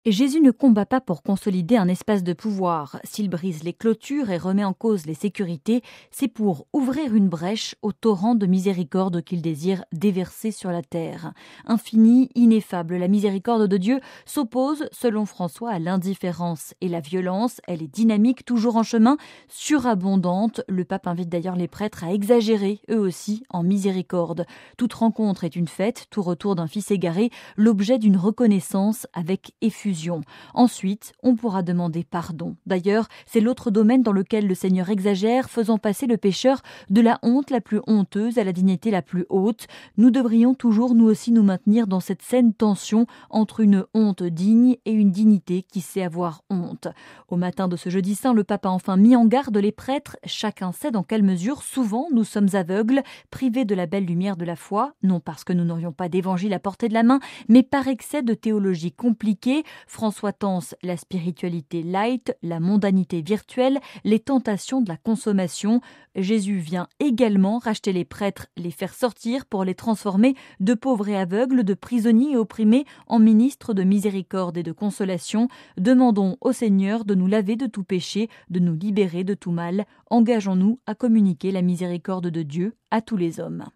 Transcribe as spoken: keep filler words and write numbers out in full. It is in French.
Et Jésus ne combat pas pour consolider un espace de pouvoir. S'il brise les clôtures et remet en cause les sécurités, c'est pour ouvrir une brèche au torrent de miséricorde qu'il désire déverser sur la terre. Infinie, ineffable, la miséricorde de Dieu s'oppose, selon François, à l'indifférence et la violence. Elle est dynamique, toujours en chemin, surabondante. Le pape invite d'ailleurs les prêtres à exagérer, eux aussi, en miséricorde. Toute rencontre est une fête, tout retour d'un fils égaré, l'objet d'une reconnaissance avec effusion. Ensuite, on pourra demander pardon. D'ailleurs, c'est l'autre domaine dans lequel le Seigneur exagère, faisant passer le pécheur de la honte la plus honteuse à la dignité la plus haute. Nous devrions toujours, nous aussi, nous maintenir dans cette saine tension entre une honte digne et une dignité qui sait avoir honte. Au matin de ce jeudi saint, le pape a enfin mis en garde les prêtres. Chacun sait dans quelle mesure, souvent, nous sommes aveugles, privés de la belle lumière de la foi, non parce que nous n'aurions pas d'évangile à portée de la main, mais par excès de théologie compliquée. François Tance, la spiritualité light, la mondanité virtuelle, les tentations de la consommation. Jésus vient également racheter les prêtres, les faire sortir pour les transformer de pauvres et aveugles, de prisonniers et opprimés en ministres de miséricorde et de consolation. Demandons au Seigneur de nous laver de tout péché, de nous libérer de tout mal. Engageons-nous à communiquer la miséricorde de Dieu à tous les hommes.